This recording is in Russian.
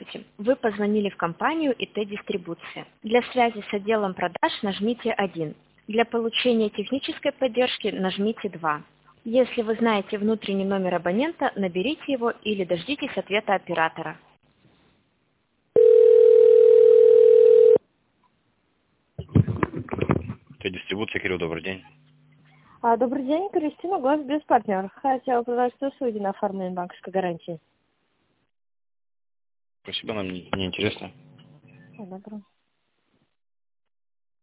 Здравствуйте. Вы позвонили в компанию ИТ-дистрибуция. Для связи с отделом продаж нажмите 1. Для получения технической поддержки нажмите 2. Если вы знаете внутренний номер абонента, наберите его или дождитесь ответа оператора. Дистрибуция, Кирилл, добрый день. Добрый день, Кристина, Госбезпартнер. Хотела приветствовать услуги на оформление банковской гарантии. Спасибо, нам не интересно. Добро.